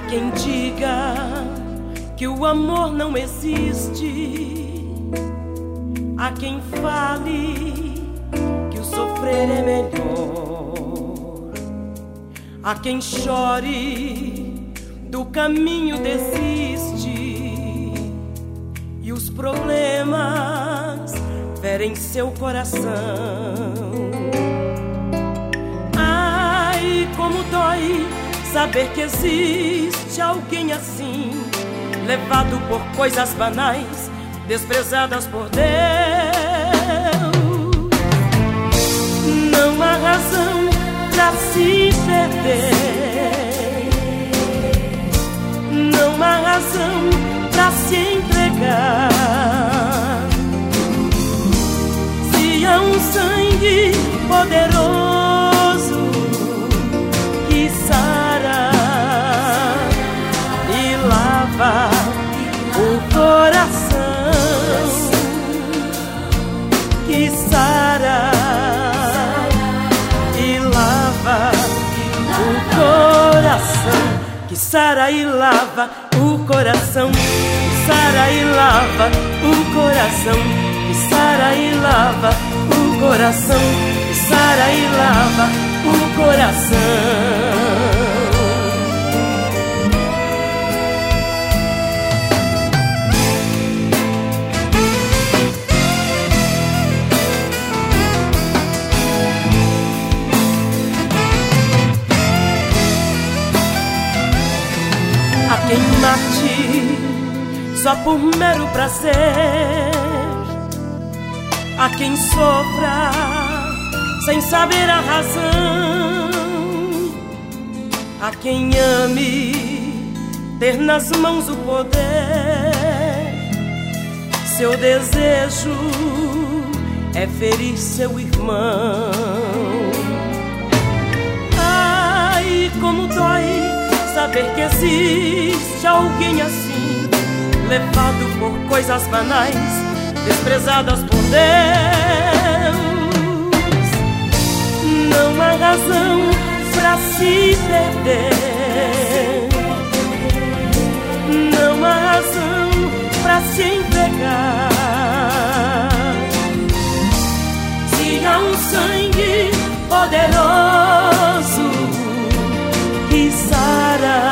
quem diga que o amor não existe, há quem fale que o sofrer é melhor, há quem chore, do caminho desiste e os problemas ferem seu coração. Ai, como dói saber que existe alguém assim, levado por coisas banais, desprezadas por Deus. Não há razão pra se perder, não há razão pra se entregar. Se há um sangue poderoso que sara e lava o coração, que sara e lava o coração, que sara e lava o coração, que sara e lava o coração, que sara e lava o coração, que sara e lava o coração. Há quem mate só por mero prazer, há quem sofra sem saber a razão, há quem ame ter nas mãos o poder. Seu desejo é ferir seu irmão. Ai, como dói saber que existe alguém assim, levado por coisas banais, desprezadas por Deus. Não há razão pra se perder, não há razão pra se entregar. Se há um sangue poderoso que sara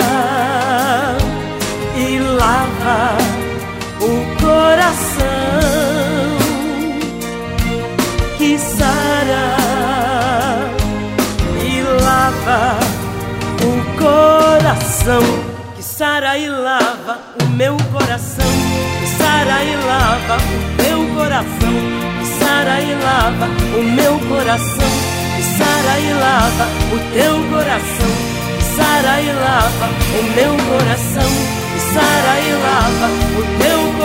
e lava o coração, que sara e lava o coração, que sara e lava o meu coração, que sara e lava o meu coração, que sara e lava o meu coração, que sara e lava o teu coração, sara e lava o meu coração, sara e lava o teu coração.